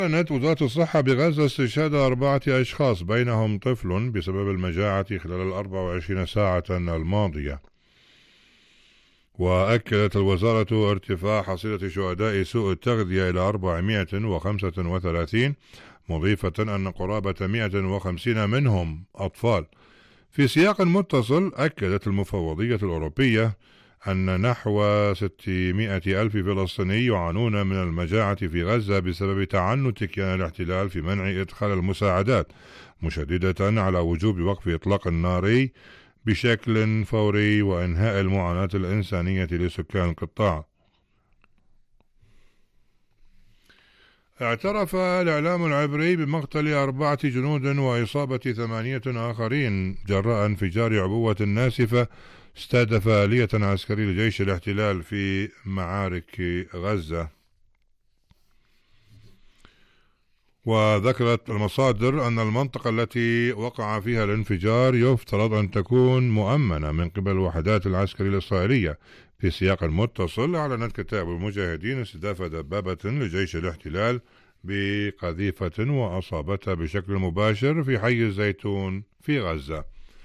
أعلنت وزارة الصحة بغزة استشهاد 4 أشخاص بينهم طفل بسبب المجاعة خلال 24 ساعة الماضية. وأكدت الوزارة ارتفاع حصيلة شهداء سوء التغذية إلى 435، مضيفة أن قرابة 150 منهم أطفال. في سياق متصل، أكدت المفوضية الأوروبية أن نحو 600 ألف فلسطيني يعانون من المجاعة في غزة بسبب تعنت كيان الاحتلال في منع إدخال المساعدات، مشددة على وجوب وقف إطلاق النار بشكل فوري وإنهاء المعاناة الإنسانية لسكان القطاع. اعترف الإعلام العبري بمقتل 4 جنود وإصابة 8 آخرين جراء انفجار عبوة ناسفة استهدف آلية عسكرية لجيش الاحتلال في معارك غزة. وذكرت المصادر أن المنطقة التي وقع فيها الانفجار يفترض أن تكون مؤمنة من قبل الوحدات العسكرية الإسرائيلية. في سياق متصل، أعلنت كتائب المجاهدين استهداف دبابة لجيش الاحتلال بقذيفة وأصابتها بشكل مباشر في حي الزيتون في غزة.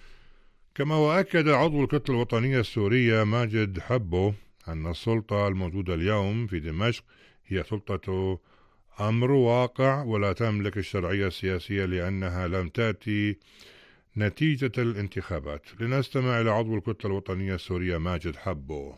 كما وأكد عضو الكتلة الوطنية السورية ماجد حبو أن السلطة الموجودة اليوم في دمشق هي سلطة أمر واقع ولا تملك الشرعية السياسية لأنها لم تأتي نتيجة الانتخابات. لنستمع إلى عضو الكتلة الوطنية السورية ماجد حبو.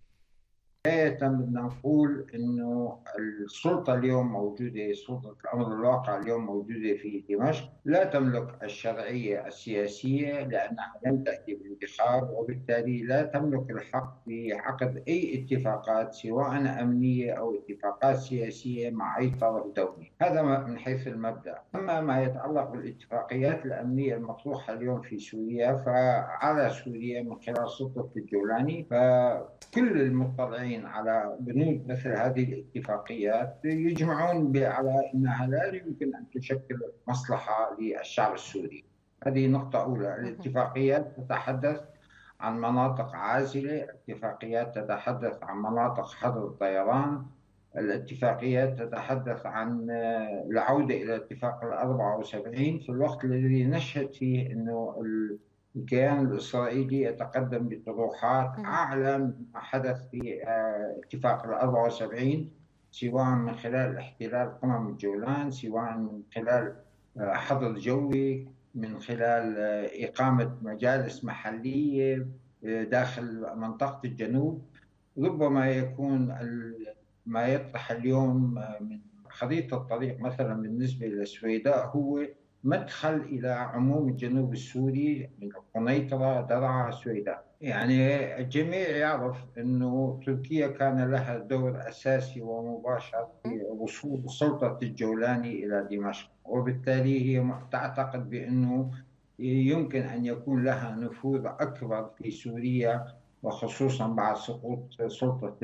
بداية بدنا نقول إنه السلطة اليوم موجودة، سلطة الأمر الواقع اليوم موجودة في دمشق، لا تملك الشرعية السياسية لأنها لم تأتي بالانتخاب، وبالتالي لا تملك الحق في عقد أي اتفاقات سواء أمنية أو اتفاقات سياسية مع أي طرف دولي. هذا من حيث المبدأ. أما ما يتعلق بالاتفاقيات الأمنية المطروحة اليوم في سوريا، فعلى سوريا من خلال سلطة الجولاني، فكل المطلعين على بنود مثل هذه الاتفاقيات يجمعون على أنها لا يمكن أن تشكل مصلحة للشعب السوري. هذه نقطة أولى. الاتفاقيات تتحدث عن مناطق عازلة، اتفاقيات تتحدث عن مناطق حظر الطيران، الاتفاقيات تتحدث عن العودة إلى اتفاق 74 في الوقت الذي نشهد فيه أنه الكيان الإسرائيلي يتقدم بطروحات أعلى ما حدث في اتفاق 74، سواء من خلال احتلال قمم الجولان، سواء من خلال حظر جوي، من خلال إقامة مجالس محلية داخل منطقة الجنوب. ربما يكون ما يطرح اليوم من خريطة الطريق مثلا بالنسبة للسويداء هو مدخل إلى عموم الجنوب السوري من قنيطرة، درعا، السويداء. يعني الجميع يعرف أنه تركيا كان لها دور أساسي ومباشر في وصول سلطة الجولاني إلى دمشق، وبالتالي هي تعتقد بأنه يمكن أن يكون لها نفوذ أكبر في سوريا، وخصوصا بعد سقوط سلطة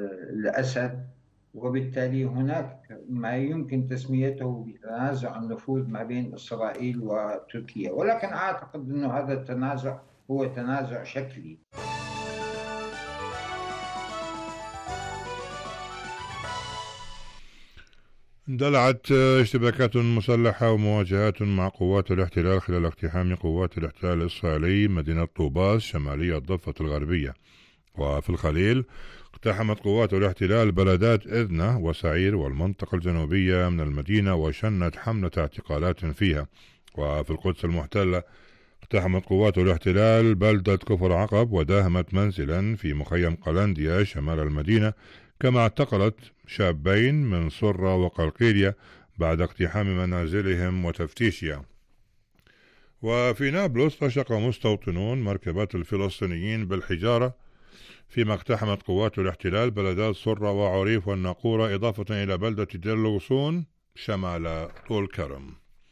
الأسد. وبالتالي هناك ما يمكن تسميته بتنازع النفوذ ما بين إسرائيل وتركيا، ولكن أعتقد أن هذا التنازع هو تنازع شكلي. اندلعت اشتباكات مسلحة ومواجهات مع قوات الاحتلال خلال اقتحام قوات الاحتلال الإسرائيلي مدينة طوباس شمالية الضفة الغربية. وفي الخليل اقتحمت قوات الاحتلال بلدات إذنة وسعير والمنطقة الجنوبية من المدينة وشنت حملة اعتقالات فيها. وفي القدس المحتلة اقتحمت قوات الاحتلال بلدة كفر عقب وداهمت منزلا في مخيم قلنديا شمال المدينة، كما اعتقلت شابين من صرة وقلقيلية بعد اقتحام منازلهم وتفتيشها. وفي نابلس رشق مستوطنون مركبات الفلسطينيين بالحجارة فيما اقتحمت قوات الاحتلال بلدات صرة وعريف والناقورة، إضافة إلى بلدة دير الغصون شمال طول كرم.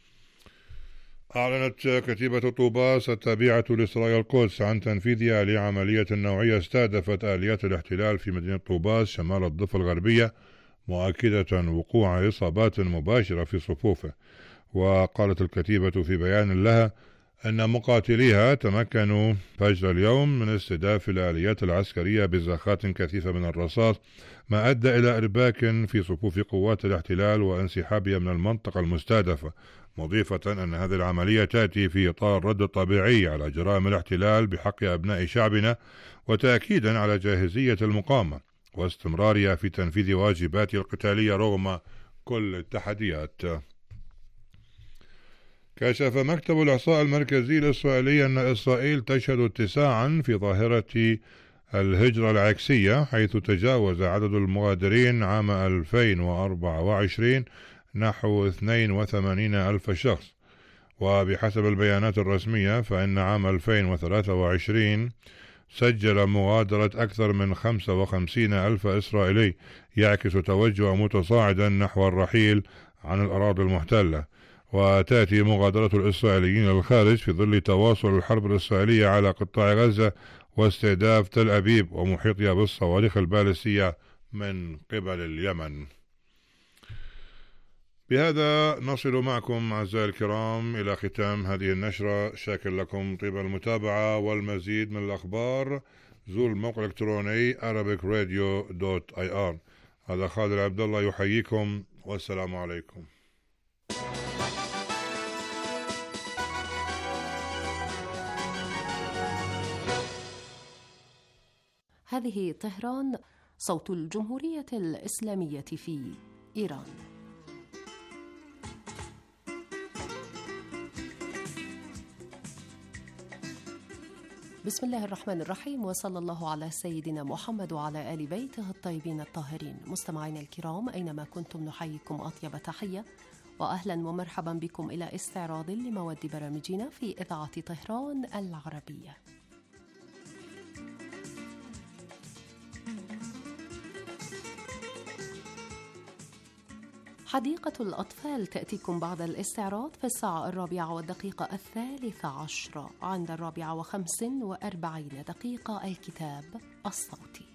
أعلنت كتيبة طوباس التابعة لسرايا القدس عن تنفيذها لعملية نوعية استهدفت آليات الاحتلال في مدينة طوباس شمال الضفة الغربية، مؤكدة وقوع إصابات مباشرة في صفوفه. وقالت الكتيبة في بيان لها أن مقاتليها تمكنوا فجر اليوم من استهداف الآليات العسكرية بزخات كثيفة من الرصاص، ما أدى إلى إرباك في صفوف قوات الاحتلال وانسحابها من المنطقة المستهدفة، مضيفة أن هذه العملية تأتي في إطار الرد الطبيعي على جرائم الاحتلال بحق أبناء شعبنا، وتأكيدا على جاهزية المقاومة واستمرارها في تنفيذ واجباتها القتالية رغم كل التحديات. كشف مكتب الإحصاء المركزي الإسرائيلي أن إسرائيل تشهد اتساعا في ظاهرة الهجرة العكسية، حيث تجاوز عدد المغادرين عام 2024 نحو 82 ألف شخص. وبحسب البيانات الرسمية فإن عام 2023 سجل مغادرة أكثر من 55 ألف إسرائيلي، يعكس توجه متصاعدا نحو الرحيل عن الأراضي المحتلة. وتأتي مغادرة الإسرائيليين للخارج في ظل تواصل الحرب الإسرائيلية على قطاع غزة واستهداف تل أبيب ومحيطها بالصواريخ البالستية من قبل اليمن. بهذا نصل معكم أعزائي الكرام إلى ختام هذه النشرة، شاكر لكم طيب المتابعة، والمزيد من الأخبار زور الموقع الإلكتروني arabicradio.ir. هذا خالد عبد الله يحييكم، والسلام عليكم. هذه طهران، صوت الجمهورية الإسلامية في إيران. بسم الله الرحمن الرحيم، وصلى الله على سيدنا محمد وعلى آل بيته الطيبين الطاهرين. مستمعينا الكرام أينما كنتم نحييكم أطيب تحية، وأهلا ومرحبا بكم إلى استعراض لمواد برامجنا في إذاعة طهران العربية. حديقة الأطفال تأتيكم بعد الاستعراض في الساعة 4:13 عند 4:45 الكتاب الصوتي.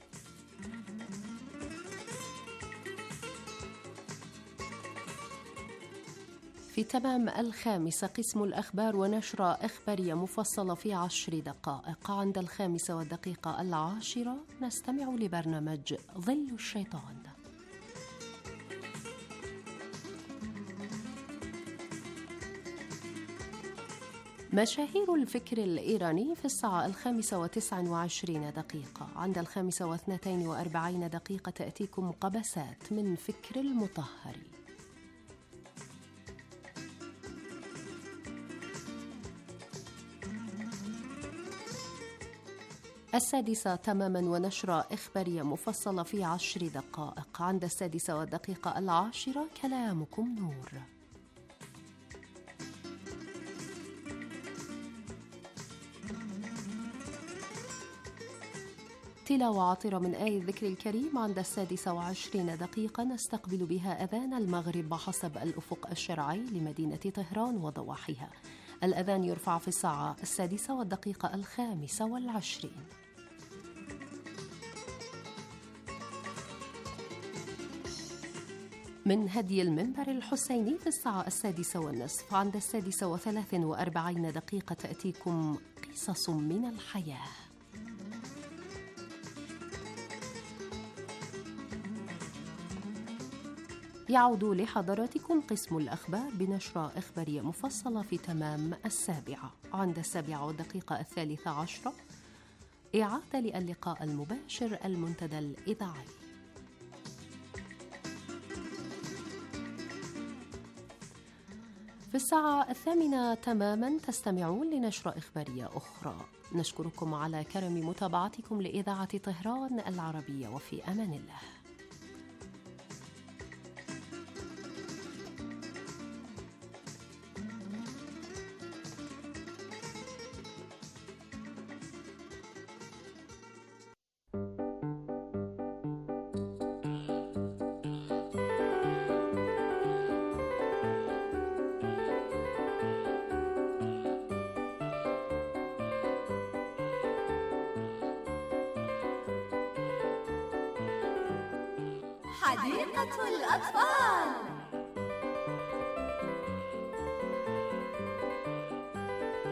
في تمام 5 قسم الأخبار ونشرة إخبارية مفصلة في 10 دقائق. عند 5:10 نستمع لبرنامج ظل الشيطان. مشاهير الفكر الإيراني في الساعة 5:29. عند 5:42 تأتيكم قبسات من فكر المطهري. السادسة تماما ونشرة إخبارية مفصلة في 10 دقائق. عند 6:10 كلامكم نور. تلاوة عطرة من آية الذكر الكريم. عند 6:20 نستقبل بها أذان المغرب حسب الأفق الشرعي لمدينة طهران وضواحيها. الأذان يرفع في الساعة 6:25. من هدي المنبر الحسيني في الساعة 6:30. عند 6:43 تأتيكم قصص من الحياة. يعود لحضراتكم قسم الأخبار بنشرة إخبارية مفصلة في تمام 7. عند 7:13 إعادة للقاء المباشر المنتدى الإذاعي. في الساعة 8 تماما تستمعون لنشرة إخبارية أخرى. نشكركم على كرم متابعتكم لإذاعة طهران العربية، وفي أمان الله. حديقة الأطفال.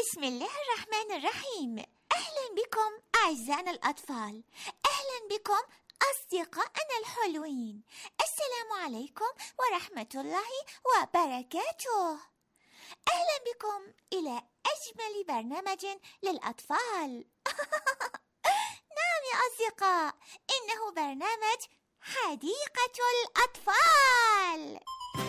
بسم الله الرحمن الرحيم. أهلا بكم أعزائنا الأطفال، أهلا بكم أصدقائنا الحلوين. السلام عليكم ورحمة الله وبركاته. أهلا بكم إلى أجمل برنامج للأطفال. نعم يا أصدقاء، إنه برنامج حديقة الأطفال.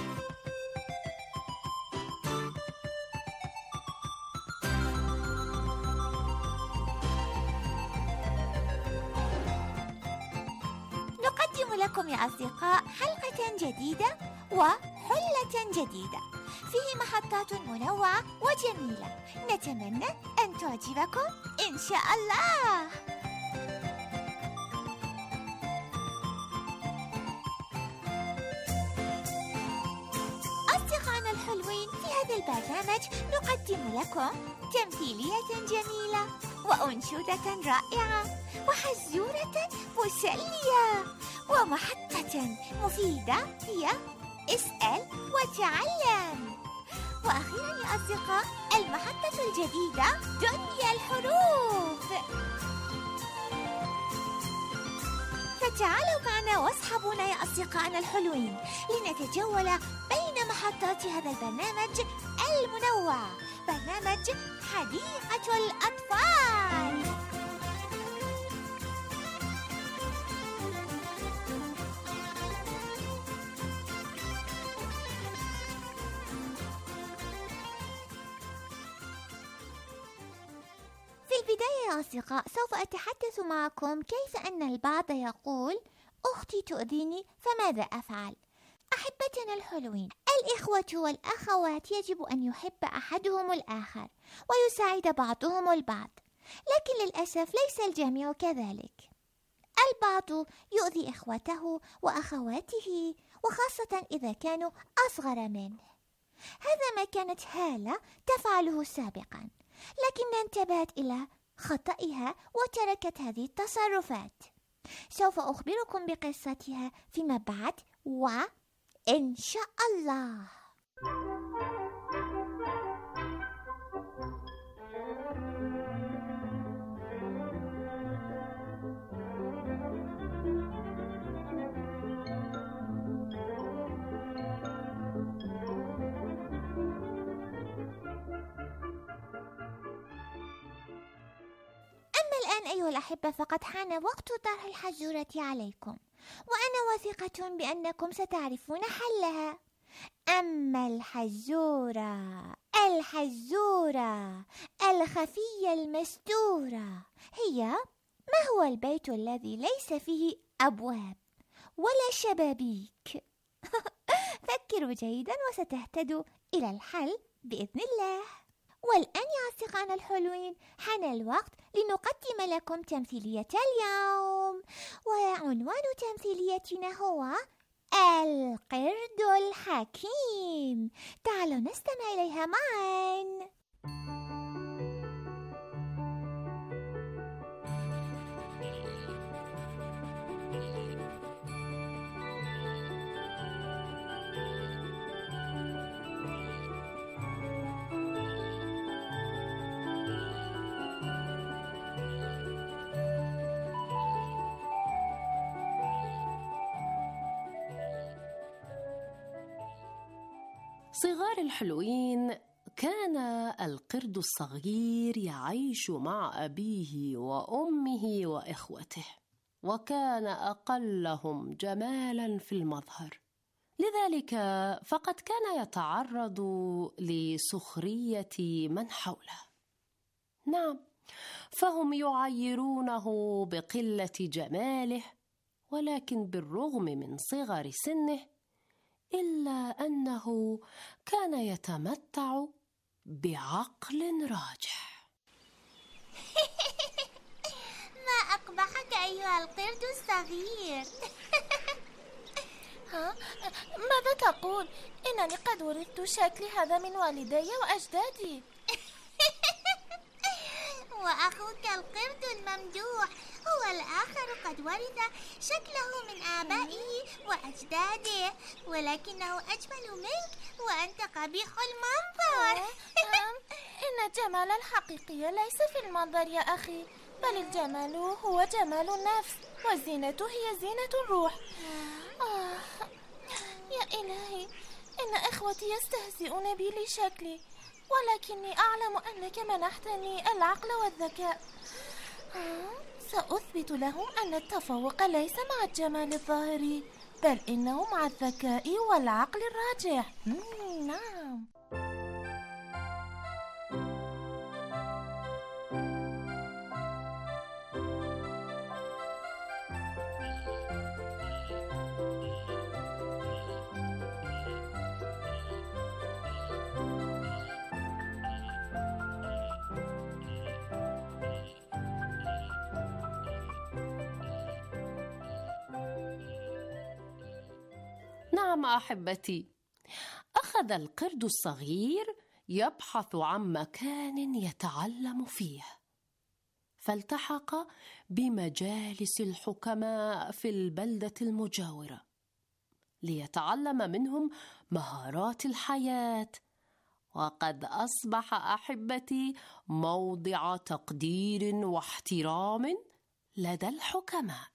نقدم لكم يا أصدقاء حلقة جديدة وحلة جديدة، فيه محطات منوعة وجميلة، نتمنى أن تعجبكم إن شاء الله. أصدقائنا الحلوين، في هذا البرنامج نقدم لكم تمثيلية جميلة وأنشودة رائعة وحزورة مسلية ومحطة مفيدة هي اسأل وتعلم. وأخيرا يا أصدقاء، المحطة الجديدة دنيا الحروف. فتعالوا معنا واصحبونا يا أصدقائنا الحلوين لنتجول بين محطات هذا البرنامج المنوع، برنامج حديقة الأطفال. في البداية يا أصدقاء، سوف أتحدث معكم كيف أن البعض يقول أختي تؤذيني فماذا أفعل؟ أحبتنا الحلوين، الإخوة والأخوات يجب أن يحب أحدهم الآخر ويساعد بعضهم البعض، لكن للأسف ليس الجميع كذلك. البعض يؤذي إخوته وأخواته، وخاصة إذا كانوا أصغر منه. هذا ما كانت هالة تفعله سابقا، لكن انتبهت إلى خطئها وتركت هذه التصرفات. سوف أخبركم بقصتها فيما بعد وإن شاء الله. أيها الأحبة، فقد حان وقت طرح الحزورة عليكم، وأنا واثقة بأنكم ستعرفون حلها. أما الحزورة الخفية المستورة هي: ما هو البيت الذي ليس فيه أبواب ولا شبابيك؟ فكروا جيدا وستهتدوا إلى الحل بإذن الله. والآن يا أصدقائنا الحلوين، حان الوقت لنقدم لكم تمثيلية اليوم، وعنوان تمثيليتنا هو القرد الحكيم. تعالوا نستمع إليها معا. صغار الحلوين، كان القرد الصغير يعيش مع أبيه وأمه وإخوته، وكان أقلهم جمالا في المظهر، لذلك فقد كان يتعرض لسخرية من حوله. نعم، فهم يعيرونه بقلة جماله، ولكن بالرغم من صغر سنه إلا أنه كان يتمتع بعقل راجح. ما أقبحك أيها القرد الصغير. ماذا تقول؟ إنني قد ورثت شكلي هذا من والدي وأجدادي. وأخوك القرد الممدوح هو الآخر قد ورث شكله من آبائه وأجداده، ولكنه أجمل منك وأنت قبيح المنظر. إن الجمال الحقيقي ليس في المنظر يا أخي، بل الجمال هو جمال النفس، والزينة هي زينة الروح. يا إلهي، إن إخوتي يستهزئون بي لشكلي، ولكني أعلم أنك منحتني العقل والذكاء. سأثبت لهم أن التفوق ليس مع الجمال الظاهري، بل إنه مع الذكاء والعقل الراجح. نعم. نعم أحبتي، أخذ القرد الصغير يبحث عن مكان يتعلم فيه، فالتحق بمجالس الحكماء في البلدة المجاورة ليتعلم منهم مهارات الحياة، وقد أصبح أحبتي موضع تقدير واحترام لدى الحكماء.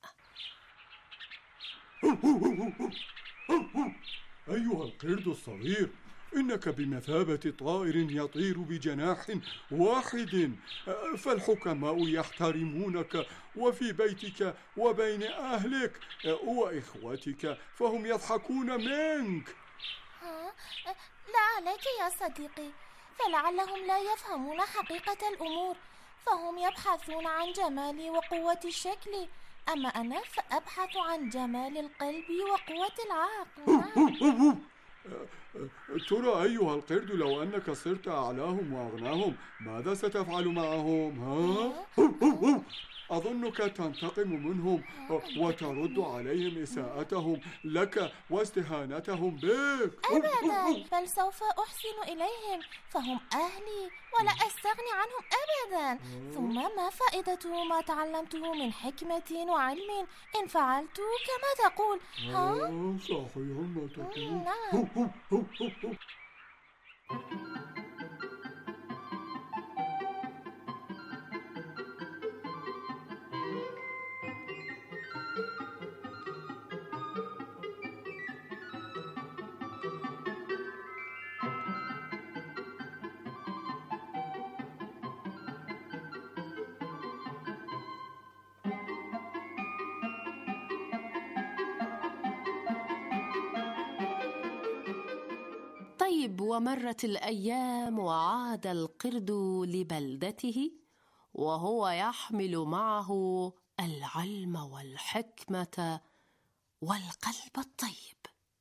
أيها القرد الصغير، إنك بمثابة طائر يطير بجناح واحد، فالحكماء يحترمونك، وفي بيتك وبين أهلك وإخوتك فهم يضحكون منك. لا عليك يا صديقي، فلعلهم لا يفهمون حقيقة الأمور، فهم يبحثون عن جمالي وقوة الشكل، أما أنا فأبحث عن جمال القلب وقوة العقل. ترى أيها القرد، لو أنك صرت أعلاهم وأغناهم ماذا ستفعل معهم؟ أظنك تنتقم منهم وترد عليهم إساءتهم لك واستهانتهم بك. أبدا، بل سوف أحسن إليهم، فهم أهلي ولا أستغني عنهم أبدا. ثم ما فائدة ما تعلمته من حكمة وعلم إن فعلت كما تقول؟ صحيح ما تقول. نعم. طيب، ومرت الأيام وعاد القرد لبلدته وهو يحمل معه العلم والحكمة والقلب الطيب،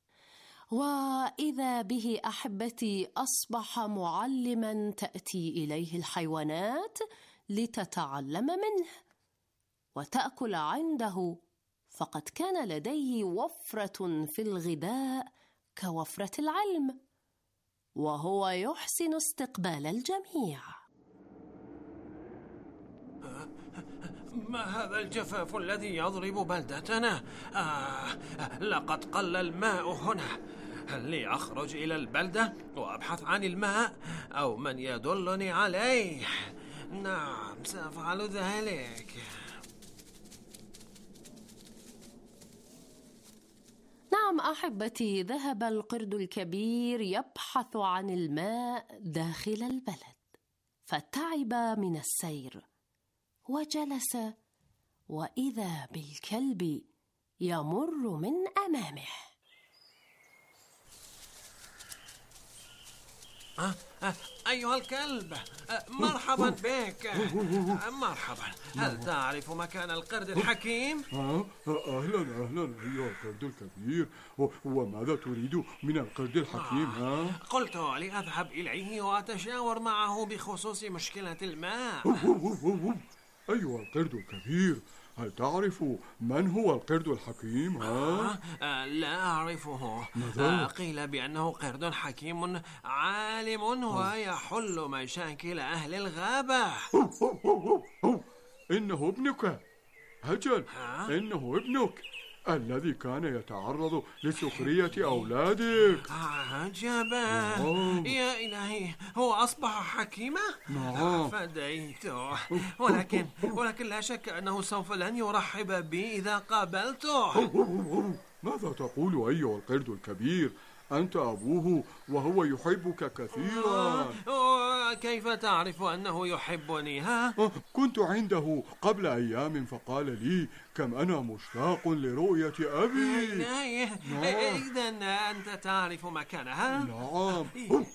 وإذا به أحبتي أصبح معلما تأتي إليه الحيوانات لتتعلم منه وتأكل عنده، فقد كان لديه وفرة في الغذاء كوفرة العلم، وهو يحسن استقبال الجميع. ما هذا الجفاف الذي يضرب بلدتنا؟ لقد قل الماء هنا. هل لي أخرج إلى البلدة وأبحث عن الماء أو من يدلني عليه؟ نعم، سأفعل ذلك. نعم أحبتي، ذهب القرد الكبير يبحث عن الماء داخل البلد، فتعب من السير وجلس، وإذا بالكلب يمر من أمامه. أيها الكلب، مرحبا بك. مرحبا، هل تعرف مكان القرد الحكيم؟ أهلا أيها القرد الكبير، وماذا تريد من القرد الحكيم؟ قلت لأذهب إليه وأتشاور معه بخصوص مشكلة الماء. أيها القرد الكبير، هل تعرف من هو القرد الحكيم؟ لا أعرفه. قيل بأنه قرد حكيم عالم ويحل مشاكل أهل الغابة. إنه ابنك. أجل، إنه ابنك الذي كان يتعرض لسخرية أولادك. عجبا، يا إلهي، هو أصبح حكيما؟ نعم. فديته، ولكن لا شك أنه سوف لن يرحب بي إذا قابلته. ماذا تقول أيها القرد الكبير؟ أنت أبوه وهو يحبك كثيرا. كيف تعرف أنه يحبني؟ كنت عنده قبل أيام فقال لي كم أنا مشتاق لرؤية أبي. إذن أنت تعرف مكانها؟ نعم.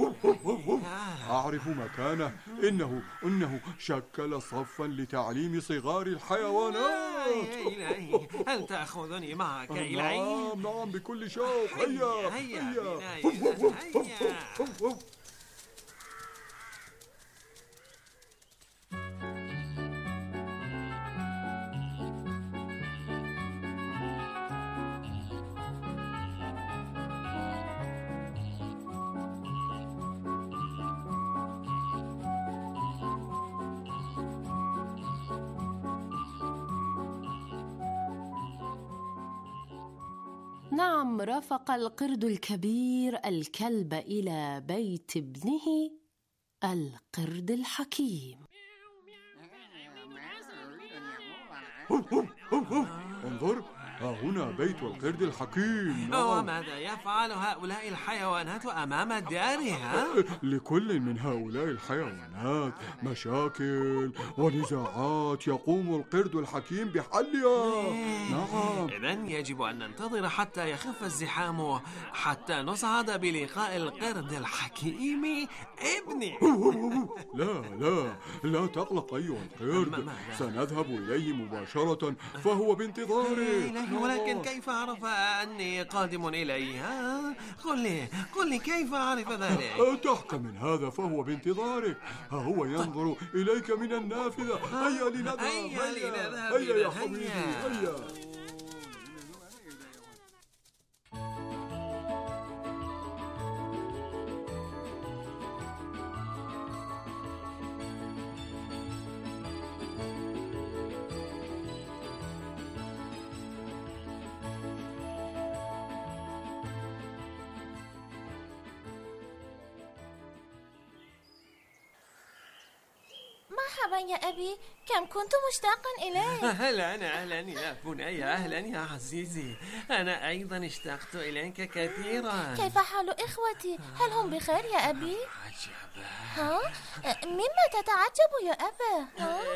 أعرف مكانه. إنه شكل صفا لتعليم صغار الحيوانات. إلهي، هل تأخذني معك إلهي؟ نعم بكل شوق. هيا. نعم، رافق القرد الكبير الكلب إلى بيت ابنه القرد الحكيم. انظر، هنا بيت القرد الحكيم. وماذا يفعل هؤلاء الحيوانات أمام دارها؟ لكل من هؤلاء الحيوانات مشاكل ونزاعات يقوم القرد الحكيم بحلها. نعم. إذن يجب أن ننتظر حتى يخف الزحام حتى نصعد بلقاء القرد الحكيم ابني. لا تقلق أيها القرد، سنذهب إليه مباشرة فهو بانتظارك. ولكن كيف عرف أني قادم إليه؟ قل لي كيف عرف ذلك؟ تحكم من هذا فهو بانتظارك. هو ينظر إليك من النافذة. هيا لنذهب. هيا يا حبيبي، هيا. مرحبا يا أبي، كم كنت مشتاقا إليك. أهلا يا بني، أهلا يا عزيزي، أنا أيضا اشتقت إليك كثيرا. كيف حال إخوتي؟ هل هم بخير يا أبي؟ عجبا. مما تتعجب يا أبا؟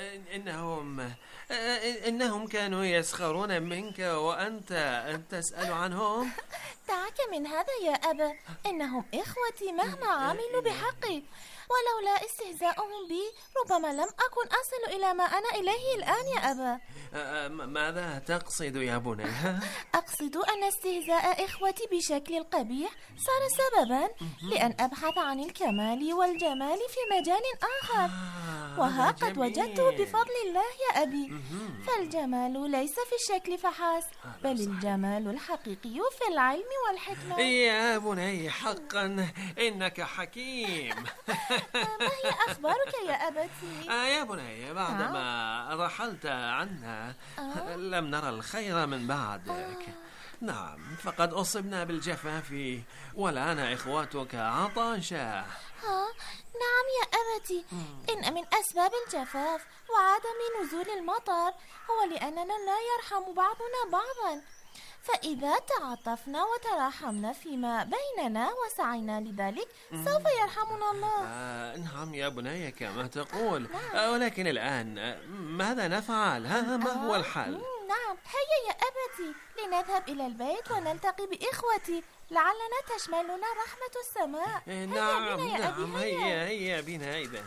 إنهم كانوا يسخرون منك وأنت تسأل عنهم. دعك من هذا يا أبا، إنهم إخوتي مهما عملوا بحقي، ولولا استهزاؤهم بي ربما لم أكن أصل إلى ما أنا إليه الآن يا أبا. ماذا تقصد يا بني؟ أقصد أن استهزاء إخوتي بشكل القبيح صار سببا لأن أبحث عن الكمال والجمال في مجال آخر، وها قد وجدته بفضل الله يا أبي. فالجمال ليس في الشكل فحسب، بل الجمال الحقيقي في العلم والحكمة. يا بني، حقا إنك حكيم. ما هي أخبارك يا أبتي؟ يا بني، بعدما رحلت عنا لم نرى الخير من بعدك. نعم، فقد أصبنا بالجفاف والآن إخواتك عطاشا. نعم يا أبتي، إن من أسباب الجفاف وعدم نزول المطر هو لأننا لا يرحم بعضنا بعضا، فإذا تعاطفنا وتراحمنا فيما بيننا وسعينا لذلك سوف يرحمنا الله. نعم يا بني كما تقول، ولكن الآن ماذا نفعل؟ ما هو الحل؟ نعم، هيا يا أبتي لنذهب إلى البيت ونلتقي بإخوتي، لعلنا تشملنا رحمة السماء. نعم، هيا بنا إذن.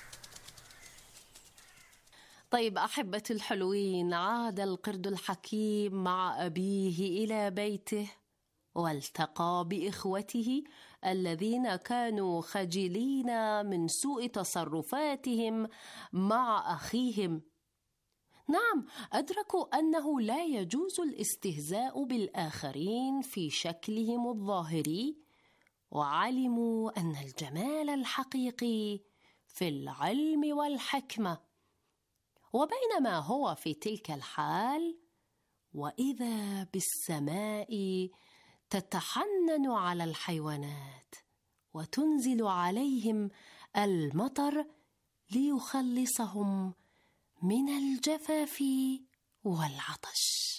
طيب أحبتي الحلوين، عاد القرد الحكيم مع أبيه إلى بيته والتقى بإخوته الذين كانوا خجلين من سوء تصرفاتهم مع أخيهم. نعم، أدركوا أنه لا يجوز الاستهزاء بالآخرين في شكلهم الظاهري، وعلموا أن الجمال الحقيقي في العلم والحكمة. وبينما هو في تلك الحال، وإذا بالسماء تتحنن على الحيوانات وتنزل عليهم المطر ليخلصهم من الجفاف والعطش.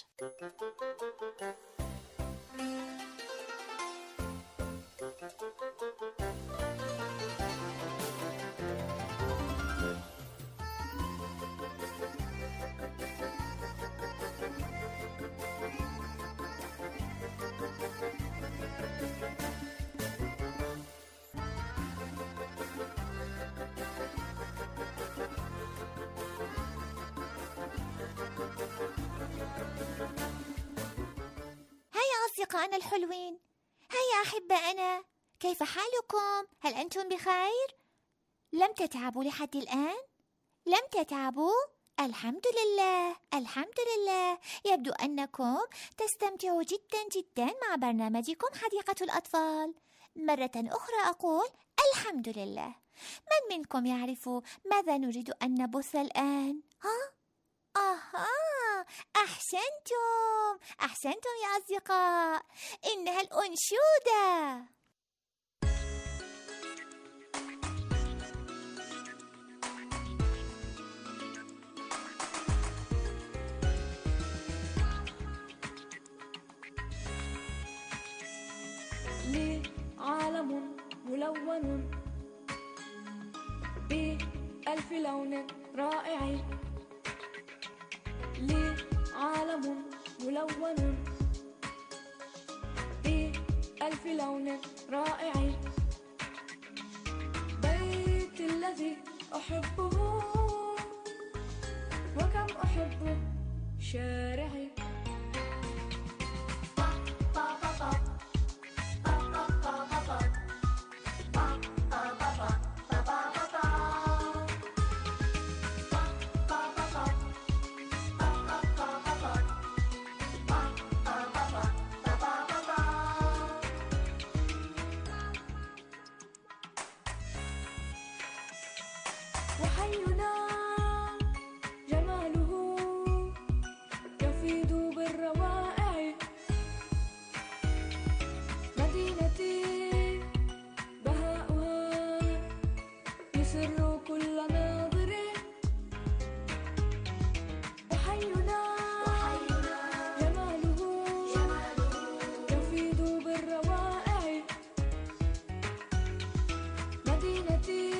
أصدقائنا الحلوين، هيا أحبائنا، كيف حالكم؟ هل أنتم بخير؟ لم تتعبوا لحد الآن؟ لم تتعبوا؟ الحمد لله، الحمد لله. يبدو أنكم تستمتعوا جدا جدا مع برنامجكم حديقة الأطفال. مرة أخرى أقول الحمد لله. من منكم يعرف ماذا نريد أن نبث الآن؟ أحسنتم يا أصدقاء، إنها الأنشودة. لي عالم ملون بألف لون رائع، لي عالم ملون بألف لون رائع، بيت الذي أحبه وكم أحب شارعي. وحينا جماله يفيض بالروائع، مدينتي بهاؤها يسر كل ناظر. وحينا جماله يفيض بالروائع، مدينتي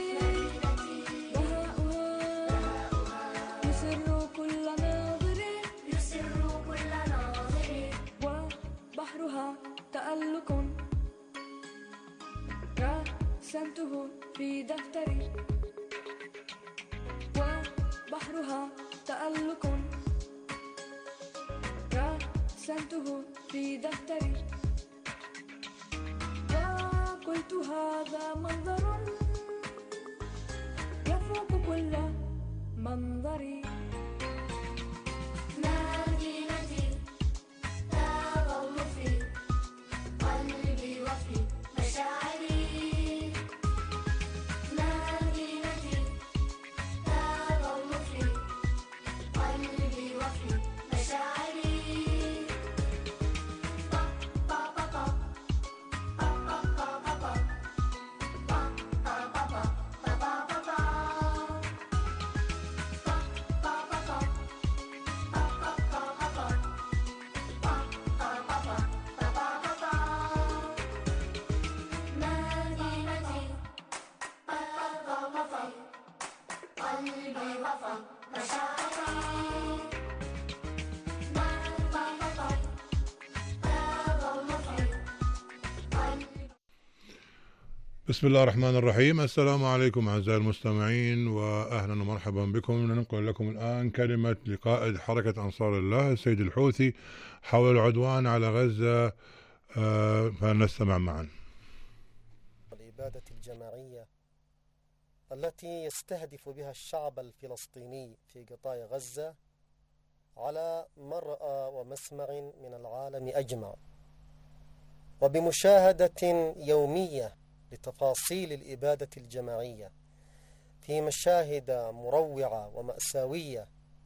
تألق رسمته في دفتري، وبحرها تألق رسمته في دفتري، وقلت هذا منظر يفوق كل منظري. بسم الله الرحمن الرحيم. السلام عليكم أعزائي المستمعين، وأهلا ومرحبا بكم. ننقل لكم الآن كلمة لقائد حركة أنصار الله السيد الحوثي حول العدوان على غزة، فنستمع معا. الإبادة الجماعية التي يستهدف بها الشعب الفلسطيني في قطاع غزة على مرأى ومسمع من العالم أجمع، وبمشاهدة يومية لتفاصيل الإبادة الجماعية في مشاهد مروعة ومأساوية،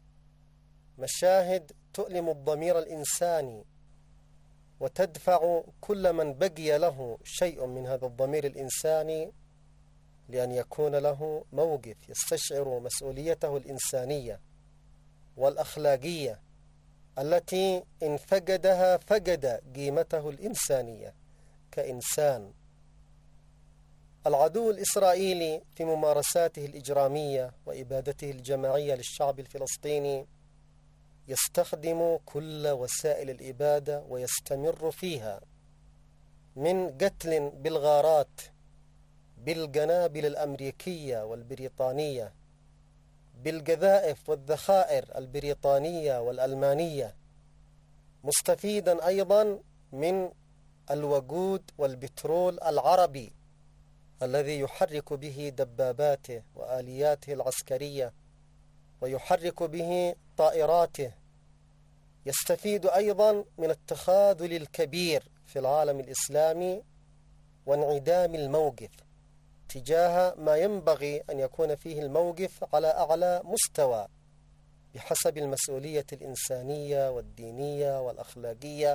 مشاهد تؤلم الضمير الإنساني وتدفع كل من بقي له شيء من هذا الضمير الإنساني لأن يكون له موقف يستشعر مسؤوليته الإنسانية والأخلاقية التي إن فقدها فقد قيمته الإنسانية كإنسان. العدو الإسرائيلي في ممارساته الإجرامية وإبادته الجماعية للشعب الفلسطيني يستخدم كل وسائل الإبادة ويستمر فيها، من قتل بالغارات بالقنابل الأمريكية والبريطانية، بالقذائف والذخائر البريطانية والألمانية، مستفيدا أيضا من الوقود والبترول العربي الذي يحرك به دباباته وآلياته العسكرية ويحرك به طائراته. يستفيد أيضا من التخاذل الكبير في العالم الإسلامي وانعدام الموقف تجاه ما ينبغي أن يكون فيه الموقف على أعلى مستوى بحسب المسؤولية الإنسانية والدينية والأخلاقية،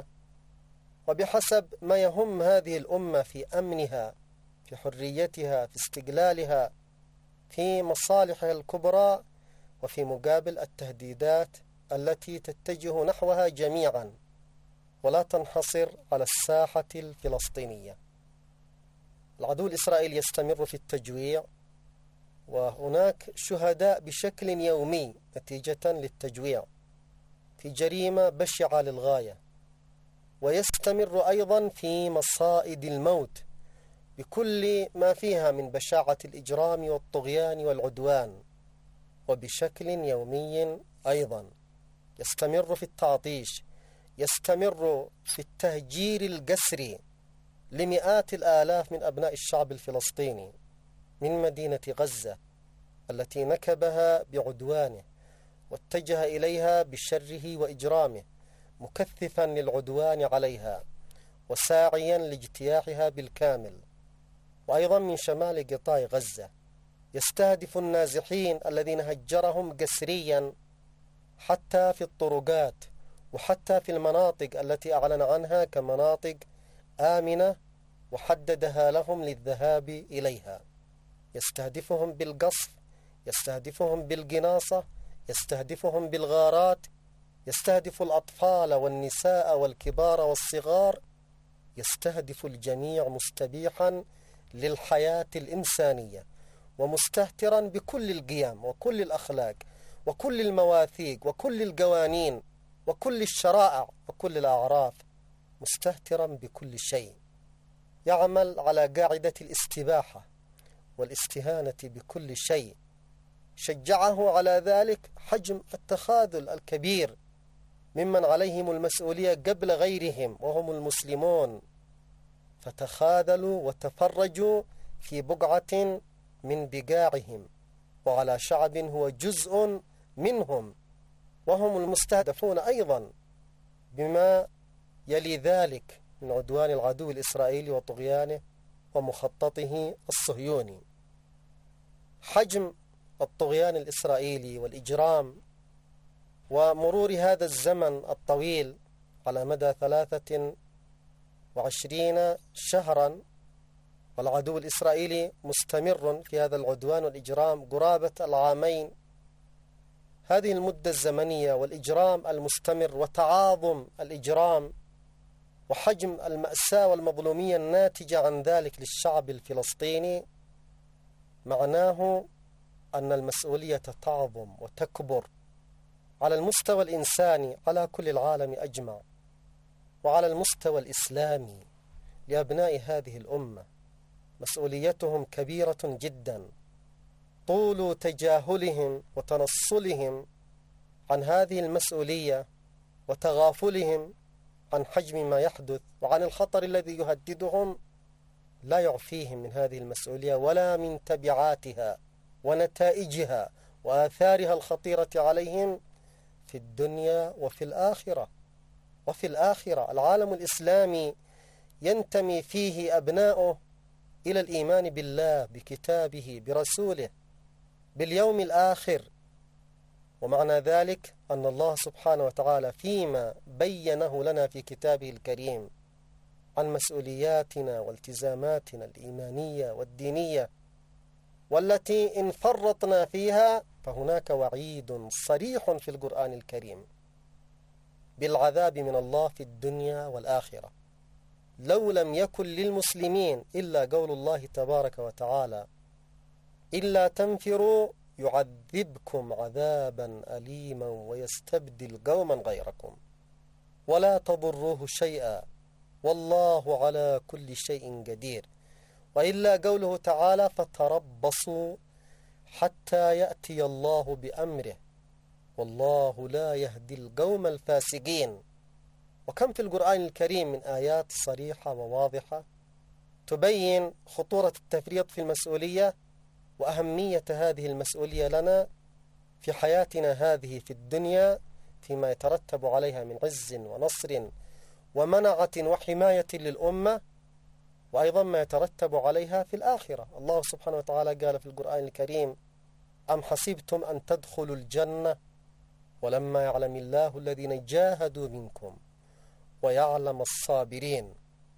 وبحسب ما يهم هذه الأمة في أمنها، في حريتها، في استقلالها، في مصالحها الكبرى، وفي مقابل التهديدات التي تتجه نحوها جميعا ولا تنحصر على الساحة الفلسطينية. العدو الإسرائيلي يستمر في التجويع، وهناك شهداء بشكل يومي نتيجة للتجويع في جريمة بشعة للغاية، ويستمر أيضا في مصائد الموت بكل ما فيها من بشاعة الإجرام والطغيان والعدوان، وبشكل يومي أيضا يستمر في التعطيش، يستمر في التهجير القسري لمئات الآلاف من أبناء الشعب الفلسطيني من مدينة غزة التي نكبها بعدوانه واتجه إليها بشره وإجرامه، مكثفا للعدوان عليها وساعيا لاجتياحها بالكامل. وأيضا من شمال قطاع غزة يستهدف النازحين الذين هجرهم قسريا حتى في الطرقات وحتى في المناطق التي أعلن عنها كمناطق آمنة وحددها لهم للذهاب إليها. يستهدفهم بالقصف، يستهدفهم بالقناصة، يستهدفهم بالغارات، يستهدف الأطفال والنساء والكبار والصغار، يستهدف الجميع مستبيحا للحياة الإنسانية ومستهترا بكل القيم وكل الأخلاق وكل المواثيق وكل القوانين وكل الشرائع وكل الأعراف، مستهترا بكل شيء. يعمل على قاعدة الاستباحة والاستهانة بكل شيء. شجعه على ذلك حجم التخاذل الكبير ممن عليهم المسؤولية قبل غيرهم وهم المسلمون، فتخاذلوا وتفرجوا في بقعة من بقاعهم وعلى شعب هو جزء منهم، وهم المستهدفون أيضا بما يلي ذلك من عدوان العدو الإسرائيلي وطغيانه ومخططه الصهيوني. حجم الطغيان الإسرائيلي والإجرام ومرور هذا الزمن الطويل على مدى 23 شهرا، والعدو الإسرائيلي مستمر في هذا العدوان والإجرام قرابة العامين. هذه المدة الزمنية والإجرام المستمر وتعاظم الإجرام وحجم المأساة والمظلومية الناتجة عن ذلك للشعب الفلسطيني معناه أن المسؤولية تعظم وتكبر على المستوى الإنساني على كل العالم أجمع، وعلى المستوى الإسلامي لأبناء هذه الأمة مسؤوليتهم كبيرة جدا. طول تجاهلهم وتنصلهم عن هذه المسؤولية وتغافلهم عن حجم ما يحدث وعن الخطر الذي يهددهم لا يعفيهم من هذه المسؤولية ولا من تبعاتها ونتائجها وآثارها الخطيرة عليهم في الدنيا وفي الآخرة. وفي الآخرة العالم الإسلامي ينتمي فيه أبناؤه إلى الإيمان بالله، بكتابه، برسوله، باليوم الآخر. ومعنى ذلك أن الله سبحانه وتعالى فيما بينه لنا في كتابه الكريم عن مسؤولياتنا والتزاماتنا الإيمانية والدينية، والتي إن فرطنا فيها فهناك وعيد صريح في القرآن الكريم بالعذاب من الله في الدنيا والآخرة، لو لم يكن للمسلمين إلا قول الله تبارك وتعالى: إلا تنفروا يعذبكم عذابا أليما ويستبدل قوما غيركم ولا تضروه شيئا والله على كل شيء قدير. وإلا قوله تعالى: فتربصوا حتى يأتي الله بأمره والله لا يهدي القوم الفاسقين. وكم في القرآن الكريم من آيات صريحة وواضحة تبين خطورة التفريط في المسؤولية وأهمية هذه المسؤولية لنا في حياتنا هذه في الدنيا، فيما يترتب عليها من عز ونصر ومنعة وحماية للأمة، وأيضا ما يترتب عليها في الآخرة. الله سبحانه وتعالى قال في القرآن الكريم: أم حسبتم أن تدخلوا الجنة ولما يعلم الله الذين جاهدوا منكم ويعلم الصابرين.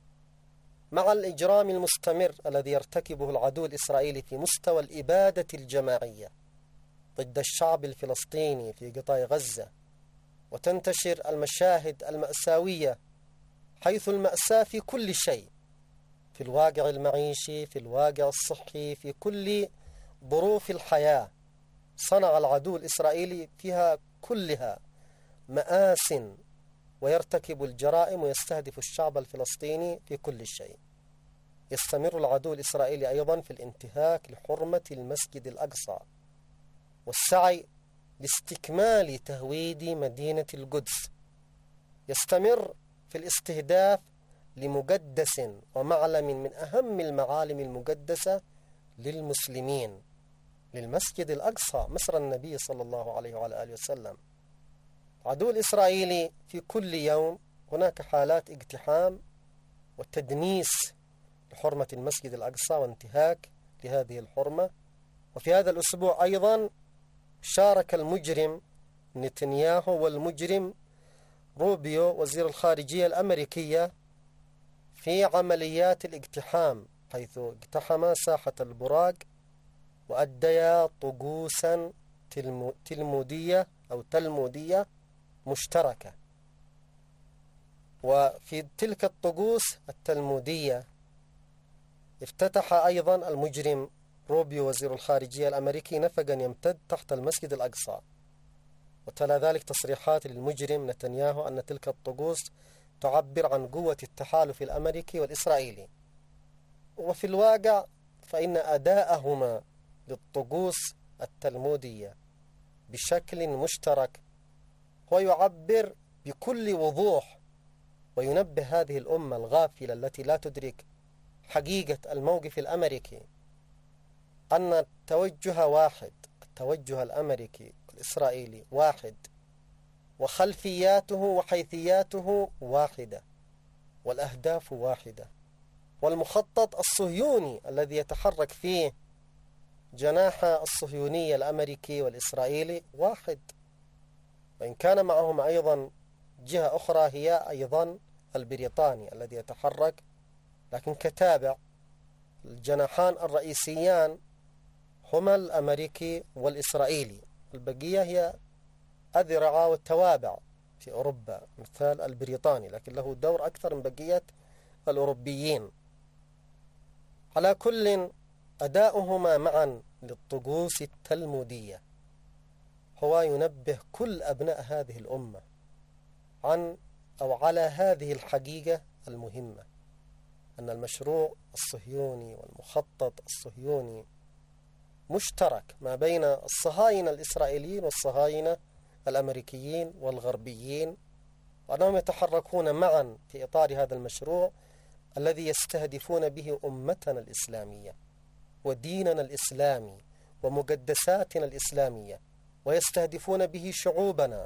مع الإجرام المستمر الذي يرتكبه العدو الإسرائيلي في مستوى الإبادة الجماعية ضد الشعب الفلسطيني في قطاع غزة، وتنتشر المشاهد المأساوية، حيث المأساة في كل شيء، في الواقع المعيشي، في الواقع الصحي، في كل ظروف الحياة، صنع العدو الإسرائيلي فيها كلها مآس ويرتكب الجرائم ويستهدف الشعب الفلسطيني في كل شيء. يستمر العدو الإسرائيلي أيضا في الانتهاك لحرمة المسجد الأقصى والسعي لاستكمال تهويد مدينة القدس. يستمر في الاستهداف لمقدس ومعلم من أهم المعالم المقدسة للمسلمين، للمسجد الأقصى مصر النبي صلى الله عليه وعلى آله وسلم. العدو الإسرائيلي في كل يوم هناك حالات اقتحام وتدنيس لحرمة المسجد الأقصى وانتهاك لهذه الحرمة. وفي هذا الأسبوع أيضا شارك المجرم نتنياهو والمجرم روبيو وزير الخارجية الأمريكية في عمليات الاقتحام، حيث اقتحما ساحة البراق وأديا طقوسا تلمودية مشتركة. وفي تلك الطقوس التلمودية افتتح أيضا المجرم روبيو وزير الخارجية الأمريكي نفقا يمتد تحت المسجد الأقصى، وتلا ذلك تصريحات للمجرم نتنياهو أن تلك الطقوس تعبر عن قوة التحالف الأمريكي والإسرائيلي. وفي الواقع فإن أداءهما للطقوس التلمودية بشكل مشترك هو يعبر بكل وضوح وينبه هذه الأمة الغافلة التي لا تدرك حقيقة الموقف الأمريكي أن التوجه واحد، التوجه الأمريكي والإسرائيلي واحد، وخلفياته وحيثياته واحدة، والأهداف واحدة، والمخطط الصهيوني الذي يتحرك فيه جناح الصهيونية الأمريكي والإسرائيلي واحد، وإن كان معهم أيضا جهة أخرى هي أيضا البريطاني الذي يتحرك، لكن كتابع الجناحان الرئيسيان هما الأمريكي والإسرائيلي، البقية هي أذرع والتوابع في أوروبا مثال البريطاني، لكن له دور أكثر من بقية الأوروبيين. على كل أداؤهما معا للطقوس التلمودية هو ينبه كل أبناء هذه الأمة عن أو على هذه الحقيقة المهمة، أن المشروع الصهيوني والمخطط الصهيوني مشترك ما بين الصهاينة الإسرائيليين والصهاينة الأمريكيين والغربيين، وأنهم يتحركون معا في إطار هذا المشروع الذي يستهدفون به أمتنا الإسلامية وديننا الإسلامي ومقدساتنا الإسلامية، ويستهدفون به شعوبنا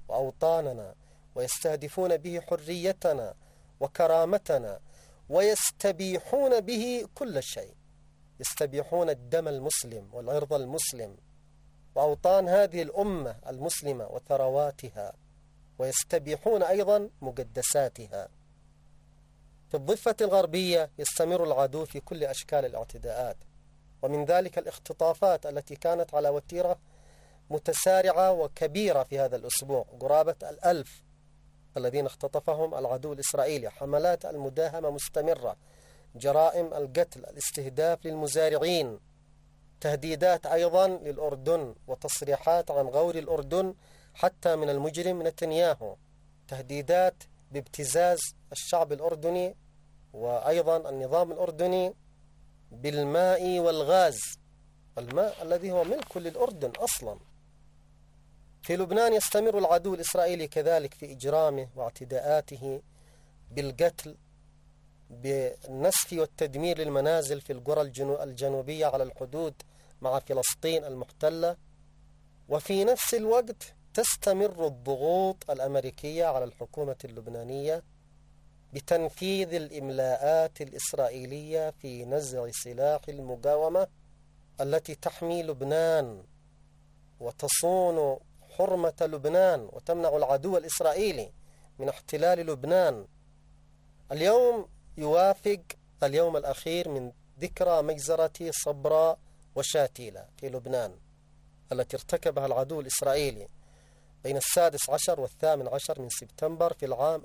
وأوطاننا، ويستهدفون به حريتنا وكرامتنا، ويستبيحون به كل شيء. يستبيحون الدم المسلم والعرض المسلم وأوطان هذه الأمة المسلمة وثرواتها، ويستبيحون أيضا مقدساتها. في الضفة الغربية يستمر العدو في كل أشكال الاعتداءات، ومن ذلك الاختطافات التي كانت على وتيرة متسارعة وكبيرة في هذا الأسبوع، قرابة 1000 الذين اختطفهم العدو الإسرائيلي. حملات المداهمة مستمرة، جرائم القتل، الاستهداف للمزارعين، تهديدات أيضا للأردن وتصريحات عن غور الأردن حتى من المجرم نتنياهو، تهديدات بابتزاز الشعب الأردني وأيضا النظام الأردني بالماء والغاز، الماء الذي هو ملك للأردن أصلا. في لبنان يستمر العدو الإسرائيلي كذلك في إجرامه واعتداءاته بالقتل، بالنسف والتدمير للمنازل في القرى الجنوبية على الحدود مع فلسطين المحتلة. وفي نفس الوقت تستمر الضغوط الأمريكية على الحكومة اللبنانية بتنفيذ الإملاءات الإسرائيلية في نزع سلاح المقاومة التي تحمي لبنان وتصون حرمة لبنان وتمنع العدو الإسرائيلي من احتلال لبنان. اليوم يوافق اليوم الأخير من ذكرى مجزرة صبرا وشاتيلا في لبنان التي ارتكبها العدو الإسرائيلي بين 16 و18 من سبتمبر في العام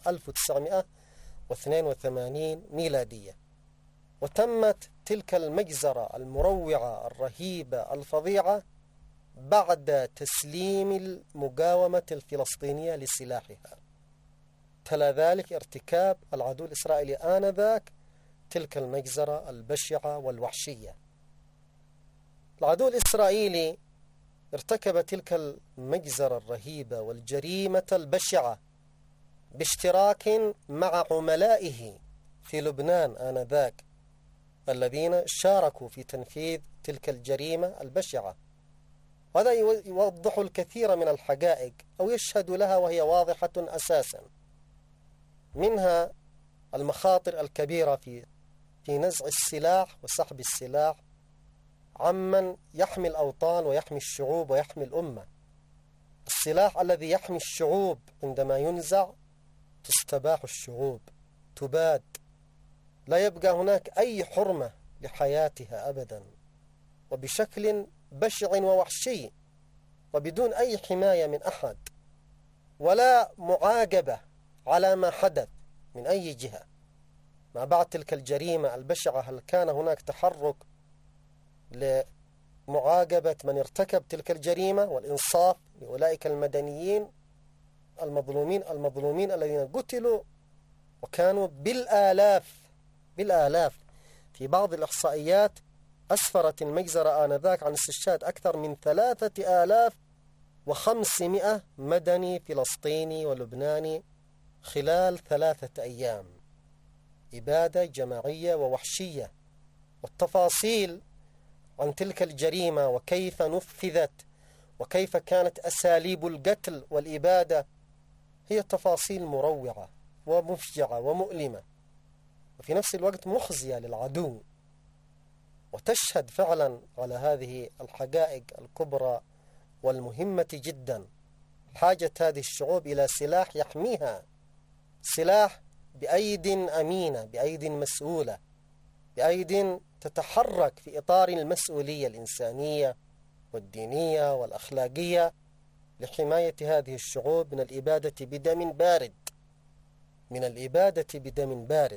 1982 ميلادية. وتمت تلك المجزرة المروعة الرهيبة الفظيعة بعد تسليم المقاومة الفلسطينية لسلاحها. تلا ذلك ارتكاب العدو الإسرائيلي آنذاك تلك المجزرة البشعة والوحشية. العدو الإسرائيلي ارتكب تلك المجزرة الرهيبة والجريمة البشعة باشتراك مع عملائه في لبنان آنذاك الذين شاركوا في تنفيذ تلك الجريمة البشعة. وهذا يوضح الكثير من الحقائق أو يشهد لها وهي واضحة أساسا، منها المخاطر الكبيرة في نزع السلاح وسحب السلاح عمن يحمي الأوطان ويحمي الشعوب ويحمي الأمة. السلاح الذي يحمي الشعوب عندما ينزع تستباح الشعوب، تباد، لا يبقى هناك أي حرمة لحياتها أبدا، وبشكل بشع ووحشي وبدون أي حماية من أحد ولا معاقبة على ما حدث من أي جهة. ما بعد تلك الجريمة البشعة هل كان هناك تحرك لمعاقبة من ارتكب تلك الجريمة والإنصاف لأولئك المدنيين المظلومين الذين قتلوا وكانوا بالآلاف؟ في بعض الإحصائيات أسفرت المجزرة آنذاك عن استشهاد أكثر من 3500 مدني فلسطيني ولبناني خلال 3 أيام. إبادة جماعية ووحشية. والتفاصيل عن تلك الجريمة وكيف نفذت وكيف كانت أساليب القتل والإبادة هي تفاصيل مروعة ومفجعة ومؤلمة، وفي نفس الوقت مخزية للعدو، وتشهد فعلا على هذه الحقائق الكبرى والمهمة جدا، حاجة هذه الشعوب إلى سلاح يحميها، سلاح بأيد أمينة، بأيد مسؤولة، بأيد تتحرك في إطار المسؤولية الإنسانية والدينية والأخلاقية لحماية هذه الشعوب من الإبادة بدم بارد.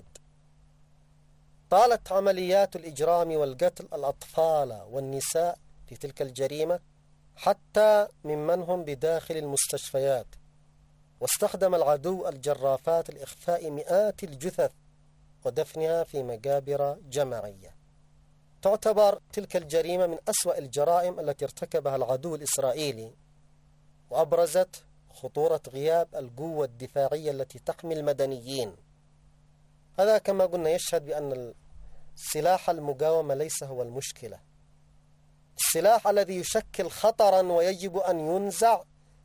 طالت عمليات الإجرام والقتل الأطفال والنساء في تلك الجريمة حتى ممن هم بداخل المستشفيات، واستخدم العدو الجرافات لإخفاء مئات الجثث ودفنها في مقابر جماعية. تعتبر تلك الجريمة من أسوأ الجرائم التي ارتكبها العدو الإسرائيلي، وأبرزت خطورة غياب القوة الدفاعية التي تحمي المدنيين. هذا كما قلنا يشهد بأن سلاح المقاومة ليس هو المشكلة. السلاح الذي يشكل خطرا ويجب أن ينزع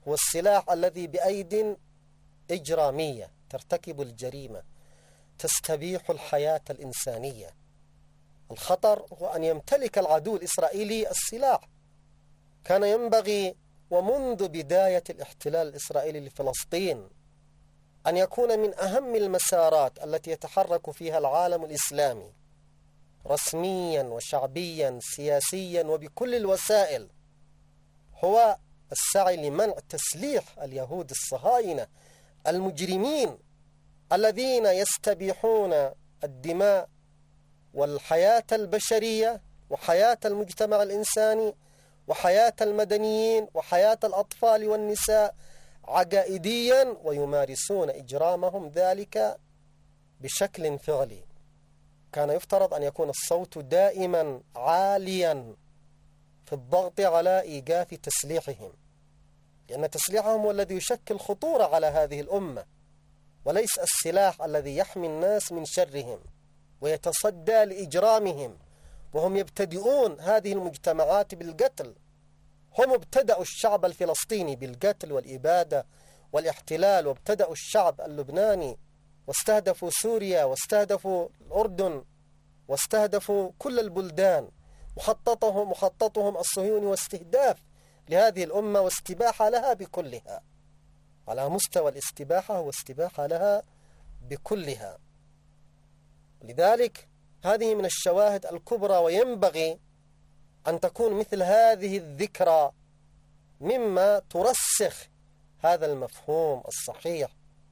هو السلاح الذي بأيد إجرامية ترتكب الجريمة، تستبيح الحياة الإنسانية. الخطر هو أن يمتلك العدو الإسرائيلي السلاح. كان ينبغي ومنذ بداية الاحتلال الإسرائيلي لفلسطين أن يكون من أهم المسارات التي يتحرك فيها العالم الإسلامي رسميا وشعبيا سياسيا وبكل الوسائل هو السعي لمنع تسليح اليهود الصهاينة المجرمين الذين يستبيحون الدماء والحياة البشرية وحياة المجتمع الإنساني وحياة المدنيين وحياة الأطفال والنساء عقائديا، ويمارسون إجرامهم ذلك بشكل فعلي. كان يفترض أن يكون الصوت دائما عاليا في الضغط على إيقاف تسليحهم، لأن تسليحهم هو الذي يشكل خطورة على هذه الأمة، وليس السلاح الذي يحمي الناس من شرهم ويتصدى لإجرامهم. وهم يبتدئون هذه المجتمعات بالقتل، هم ابتدأوا الشعب الفلسطيني بالقتل والإبادة والاحتلال، وابتدأوا الشعب اللبناني واستهدفوا سوريا واستهدفوا الأردن واستهدفوا كل البلدان. مخططهم الصهيوني واستهداف لهذه الأمة واستباحة لها بكلها. على مستوى الاستباحة واستباحة لها بكلها. لذلك هذه من الشواهد الكبرى، وينبغي أن تكون مثل هذه الذكرى مما ترسخ هذا المفهوم الصحيح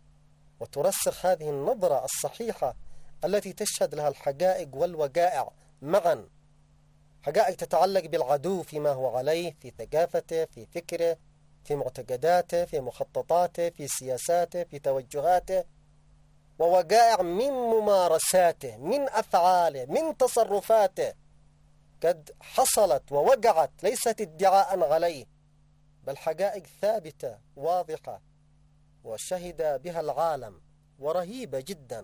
وترسخ هذه النظرة الصحيحة التي تشهد لها الحقائق والوقائع معا. حقائق تتعلق بالعدو فيما هو عليه، في ثقافته، في فكره، في معتقداته، في مخططاته، في سياساته، في توجهاته، ووقائع من ممارساته، من أفعاله، من تصرفاته قد حصلت ووقعت، ليست ادعاء عليه بل حقائق ثابتة واضحة وشهد بها العالم ورهيبة جدا.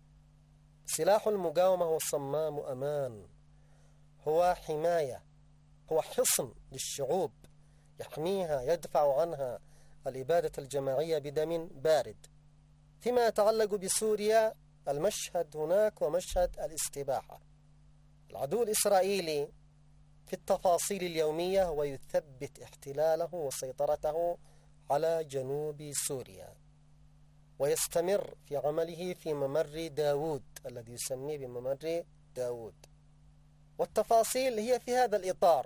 سلاح المقاومة هو صمام أمان، هو حماية، هو حصن للشعوب يحميها، يدفع عنها الإبادة الجماعية بدم بارد. فيما يتعلق بسوريا المشهد هناك ومشهد الاستباحة. العدو الإسرائيلي في التفاصيل اليومية هو يثبت احتلاله وسيطرته على جنوب سوريا، ويستمر في عمله في ممر داود الذي يسميه بممر داود. والتفاصيل هي في هذا الإطار: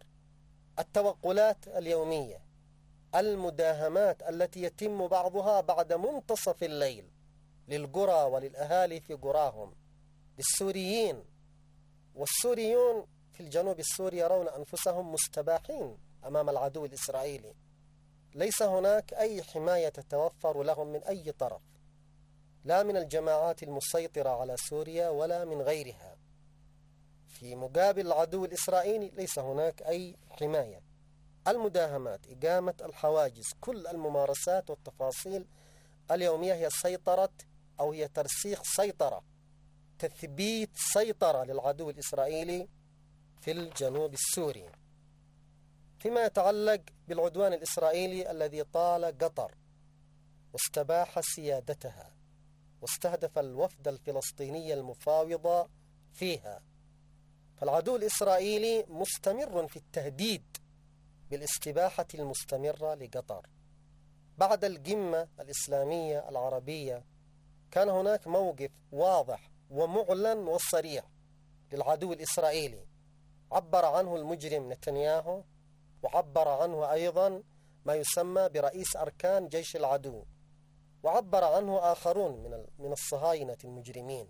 التوقلات اليومية، المداهمات التي يتم بعضها بعد منتصف الليل للقرى وللأهالي في قراهم للسوريين. والسوريون في الجنوب السوري يرون أنفسهم مستباحين أمام العدو الإسرائيلي، ليس هناك أي حماية تتوفر لهم من أي طرف، لا من الجماعات المسيطرة على سوريا ولا من غيرها. في مقابل العدو الإسرائيلي ليس هناك أي حماية. المداهمات، إقامة الحواجز، كل الممارسات والتفاصيل اليومية هي سيطرة أو هي ترسيخ سيطرة، تثبيت سيطرة للعدو الإسرائيلي في الجنوب السوري. فيما يتعلق بالعدوان الإسرائيلي الذي طال قطر واستباح سيادتها واستهدف الوفد الفلسطيني المفاوض فيها، فالعدو الإسرائيلي مستمر في التهديد بالاستباحة المستمرة لقطر. بعد القمة الإسلامية العربية كان هناك موقف واضح ومعلن وصريح للعدو الإسرائيلي، عبر عنه المجرم نتنياهو، وعبر عنه أيضا ما يسمى برئيس أركان جيش العدو، وعبر عنه آخرون من الصهاينة المجرمين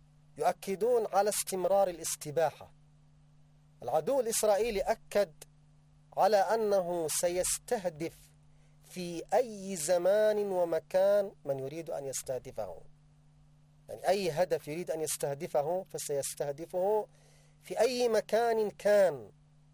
يؤكدون على استمرار الاستباحة. العدو الإسرائيلي أكد على أنه سيستهدف في أي زمان ومكان من يريد أن يستهدفه، يعني أي هدف يريد أن يستهدفه فسيستهدفه في أي مكان كان،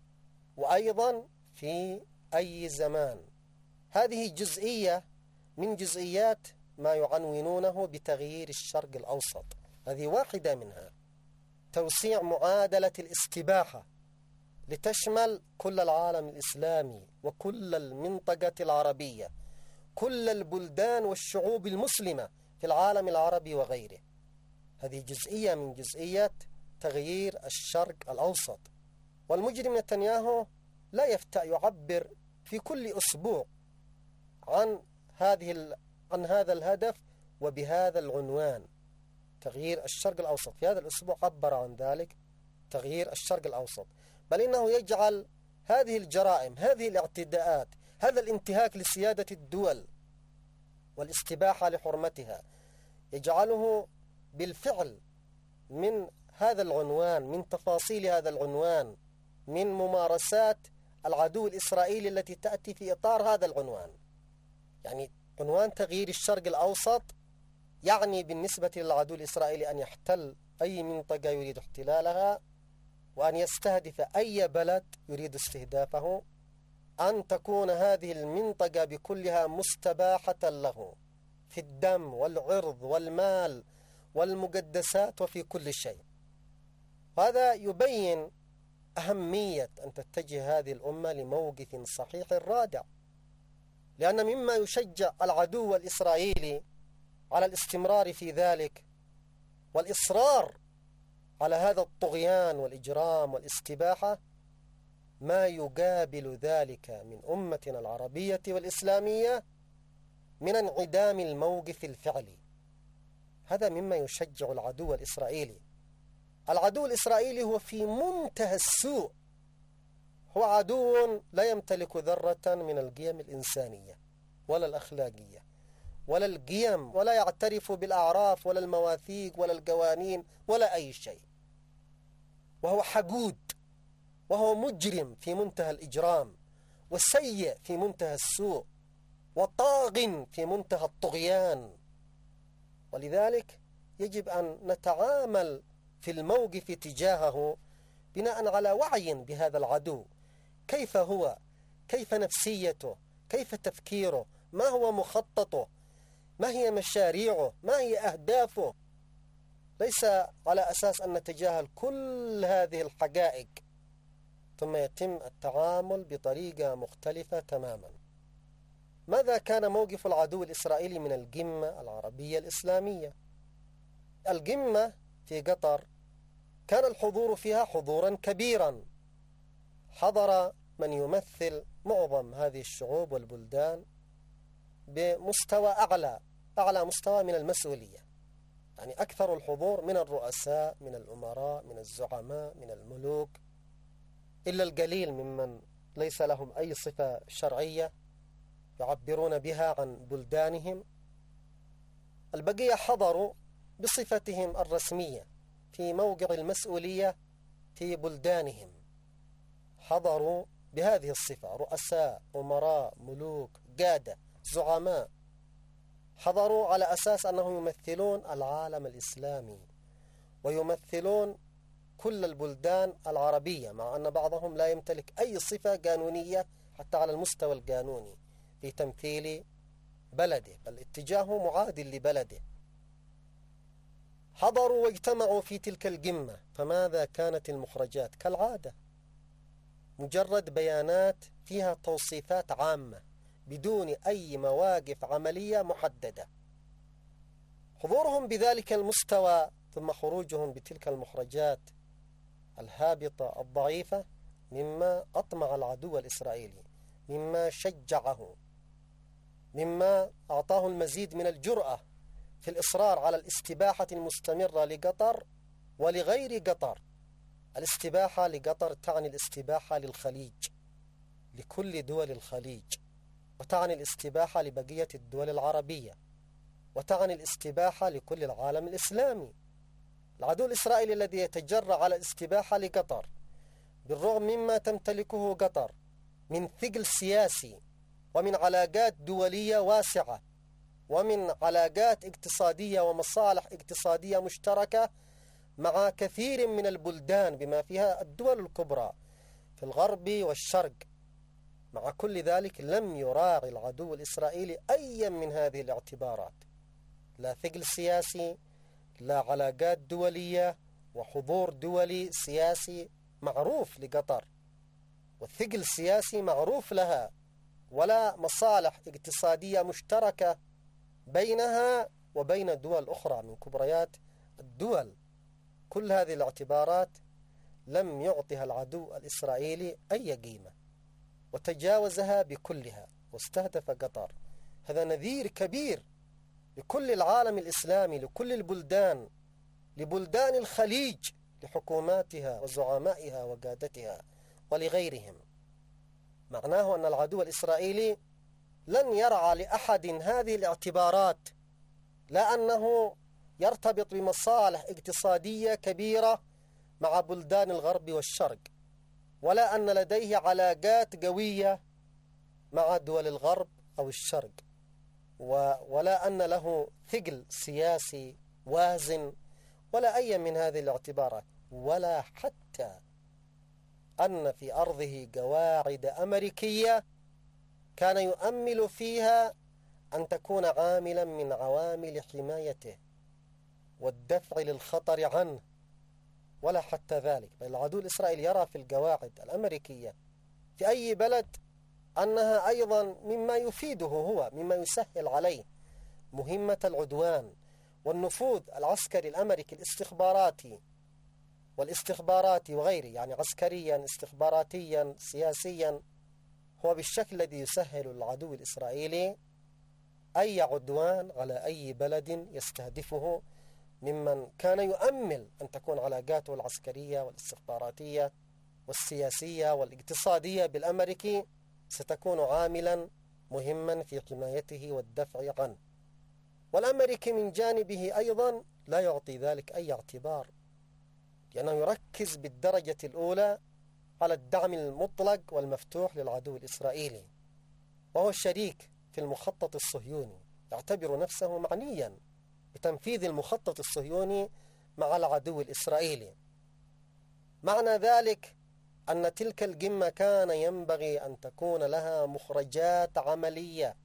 وأيضا في أي زمان. هذه جزئية من جزئيات ما يعنونونه بتغيير الشرق الأوسط، هذه واحدة منها، توسيع معادلة الاستباحة لتشمل كل العالم الإسلامي وكل المنطقة العربية كل البلدان والشعوب المسلمة في العالم العربي وغيره. هذه جزئية من جزئيات تغيير الشرق الأوسط. والمجرم نتنياهو لا يفتأ يعبر في كل أسبوع عن هذا الهدف وبهذا العنوان، تغيير الشرق الأوسط. في هذا الأسبوع عبر عن ذلك، تغيير الشرق الأوسط. بل إنه يجعل هذه الجرائم، هذه الاعتداءات، هذا الانتهاك لسيادة الدول والاستباحة لحرمتها، يجعله بالفعل من هذا العنوان، من تفاصيل هذا العنوان، من ممارسات العدو الإسرائيلي التي تأتي في إطار هذا العنوان. يعني عنوان تغيير الشرق الأوسط يعني بالنسبة للعدو الإسرائيلي أن يحتل أي منطقة يريد احتلالها، وأن يستهدف أي بلد يريد استهدافه، أن تكون هذه المنطقة بكلها مستباحة له في الدم والعرض والمال والمقدسات وفي كل شيء. هذا يبين أهمية أن تتجه هذه الأمة لموقف صحيح رادع، لأن مما يشجع العدو الإسرائيلي على الاستمرار في ذلك والإصرار على هذا الطغيان والإجرام والاستباحة ما يقابل ذلك من أمتنا العربية والإسلامية من انعدام الموقف الفعلي. هذا مما يشجع العدو الإسرائيلي. العدو الإسرائيلي هو في منتهى السوء، هو عدو لا يمتلك ذرة من القيم الإنسانية ولا الأخلاقية ولا القيم، ولا يعترف بالأعراف ولا المواثيق ولا القوانين ولا أي شيء، وهو حقود، وهو مجرم في منتهى الإجرام، وسيء في منتهى السوء، وطاغ في منتهى الطغيان. ولذلك يجب أن نتعامل في الموقف تجاهه بناء على وعي بهذا العدو، كيف هو، كيف نفسيته، كيف تفكيره، ما هو مخططه، ما هي مشاريعه، ما هي أهدافه، ليس على أساس أن نتجاهل كل هذه الحقائق ثم يتم التعامل بطريقة مختلفة تماما. ماذا كان موقف العدو الإسرائيلي من القمة العربية الإسلامية؟ القمة في قطر كان الحضور فيها حضورا كبيرا، حضر من يمثل معظم هذه الشعوب والبلدان بمستوى أعلى مستوى من المسؤولية، يعني أكثر الحضور من الرؤساء، من الأمراء، من الزعماء، من الملوك، إلا القليل ممن ليس لهم أي صفة شرعية يعبرون بها عن بلدانهم. البقية حضروا بصفتهم الرسمية في موقع المسؤولية في بلدانهم، حضروا بهذه الصفة، رؤساء، أمراء، ملوك، قادة، زعماء، حضروا على أساس أنهم يمثلون العالم الإسلامي ويمثلون كل البلدان العربية، مع أن بعضهم لا يمتلك أي صفة قانونية حتى على المستوى القانوني في تمثيل بلده، بل اتجاهه معادل لبلده. حضروا واجتمعوا في تلك القمة، فماذا كانت المخرجات؟ كالعادة مجرد بيانات فيها توصيفات عامة بدون أي مواقف عملية محددة. حضورهم بذلك المستوى ثم خروجهم بتلك المخرجات الهابطة الضعيفة مما أطمع العدو الإسرائيلي، مما شجعه، مما أعطاه المزيد من الجرأة في الإصرار على الاستباحة المستمرة لقطر ولغير قطر. الاستباحة لقطر تعني الاستباحة للخليج، لكل دول الخليج، وتعني الاستباحة لبقية الدول العربية، وتعني الاستباحة لكل العالم الإسلامي. العدو الإسرائيلي الذي يتجرأ على الاستباحة لقطر بالرغم مما تمتلكه قطر من ثقل سياسي ومن علاقات دولية واسعة ومن علاقات اقتصادية ومصالح اقتصادية مشتركة مع كثير من البلدان بما فيها الدول الكبرى في الغرب والشرق. مع كل ذلك لم يراعي العدو الإسرائيلي أي من هذه الاعتبارات، لا ثقل سياسي، لا علاقات دولية وحضور دولي سياسي معروف لقطر، والثقل السياسي معروف لها ولا مصالح اقتصادية مشتركة بينها وبين دول أخرى من كبريات الدول. كل هذه الاعتبارات لم يعطها العدو الإسرائيلي أي قيمة وتجاوزها بكلها واستهدف قطر. هذا نذير كبير لكل العالم الإسلامي، لكل البلدان، لبلدان الخليج، لحكوماتها وزعمائها وقادتها ولغيرهم. معناه أن العدو الإسرائيلي لن يرعى لأحد هذه الاعتبارات، لا أنه يرتبط بمصالح اقتصادية كبيرة مع بلدان الغرب والشرق، ولا أن لديه علاقات قوية مع دول الغرب أو الشرق، ولا أن له ثقل سياسي وازن، ولا أي من هذه الاعتبارات، ولا حتى أن في أرضه قواعد أمريكية كان يؤمل فيها أن تكون عاملا من عوامل حمايته والدفع للخطر عنه، ولا حتى ذلك. بل العدو الإسرائيلي يرى في القواعد الأمريكية في أي بلد أنها أيضا مما يفيده هو، مما يسهل عليه مهمة العدوان والنفوذ العسكري الأمريكي والاستخباراتي وغيره، يعني عسكريا استخباراتيا سياسيا، هو بالشكل الذي يسهل العدو الإسرائيلي أي عدوان على أي بلد يستهدفه ممن كان يؤمل أن تكون علاقاته العسكرية والاستخباراتية والسياسية والاقتصادية بالأمريكي ستكون عاملا مهما في حمايته والدفع عنه. والأمريكي من جانبه أيضا لا يعطي ذلك أي اعتبار، لأنه يركز بالدرجة الأولى على الدعم المطلق والمفتوح للعدو الإسرائيلي، وهو الشريك في المخطط الصهيوني، يعتبر نفسه معنيا بتنفيذ المخطط الصهيوني مع العدو الإسرائيلي. معنى ذلك أن تلك القمة كان ينبغي أن تكون لها مخرجات عملية.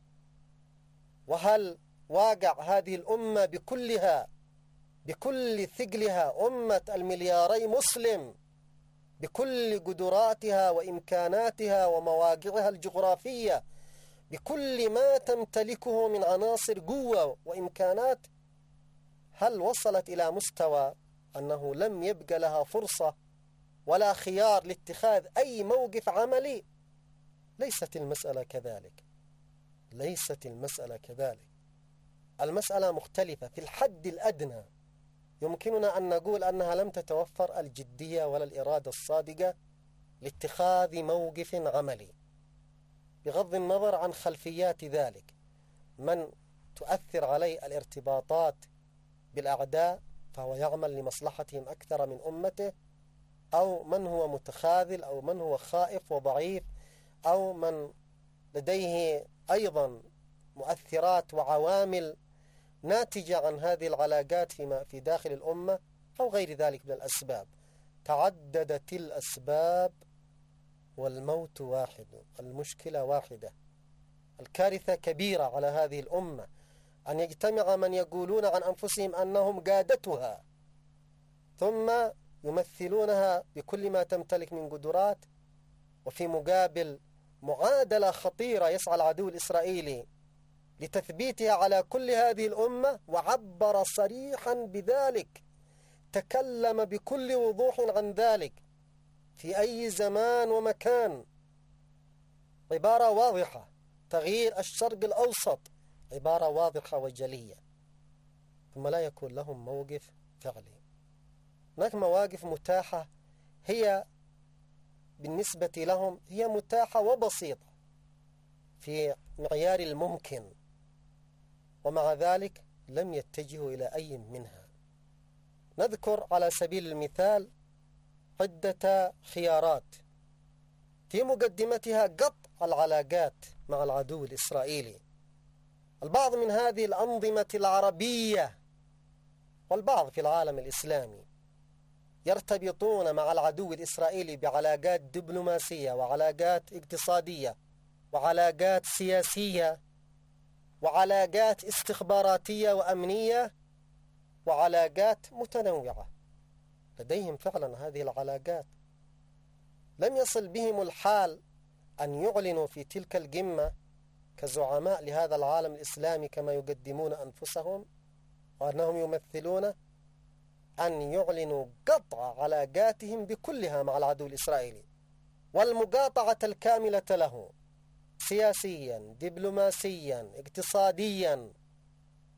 وهل واقع هذه الأمة بكلها بكل ثقلها، أمة الملياري مسلم بكل قدراتها وإمكاناتها ومواقعها الجغرافية، بكل ما تمتلكه من عناصر قوة وإمكانات، هل وصلت إلى مستوى أنه لم يبقى لها فرصة ولا خيار لاتخاذ أي موقف عملي؟ ليست المسألة كذلك، ليست المسألة كذلك. المسألة مختلفة. في الحد الأدنى يمكننا أن نقول أنها لم تتوفر الجدية ولا الإرادة الصادقة لاتخاذ موقف عملي، بغض النظر عن خلفيات ذلك. من تؤثر عليه الارتباطات بالأعداء فهو يعمل لمصلحتهم أكثر من أمته، أو من هو متخاذل، أو من هو خائف وضعيف، أو من لديه أيضا مؤثرات وعوامل ناتجة عن هذه العلاقات في داخل الأمة، أو غير ذلك من الأسباب. تعددت الأسباب والموت واحد، المشكلة واحدة. الكارثة كبيرة على هذه الأمة أن يجتمع من يقولون عن أنفسهم أنهم قادتها، ثم يمثلونها بكل ما تمتلك من قدرات، وفي مقابل معادلة خطيرة يسعى العدو الإسرائيلي لتثبيتها على كل هذه الأمة، وعبر صريحا بذلك، تكلم بكل وضوح عن ذلك في أي زمان ومكان. عبارة واضحة، تغيير الشرق الأوسط، عبارة واضحة وجلية، ثم لا يكون لهم موقف فعلي. هناك مواقف متاحة هي بالنسبة لهم هي متاحة وبسيطة في معيار الممكن، ومع ذلك لم يتجهوا إلى أي منها. نذكر على سبيل المثال عدة خيارات، في مقدمتها قطع العلاقات مع العدو الإسرائيلي. البعض من هذه الأنظمة العربية والبعض في العالم الإسلامي يرتبطون مع العدو الإسرائيلي بعلاقات دبلوماسية وعلاقات اقتصادية وعلاقات سياسية وعلاقات استخباراتية وأمنية وعلاقات متنوعة. لديهم فعلا هذه العلاقات. لم يصل بهم الحال أن يعلنوا في تلك القمة كزعماء لهذا العالم الإسلامي كما يقدمون أنفسهم وأنهم يمثلون، أن يعلنوا قطع علاقاتهم بكلها مع العدو الإسرائيلي والمقاطعة الكاملة له سياسيا، دبلوماسيا، اقتصاديا،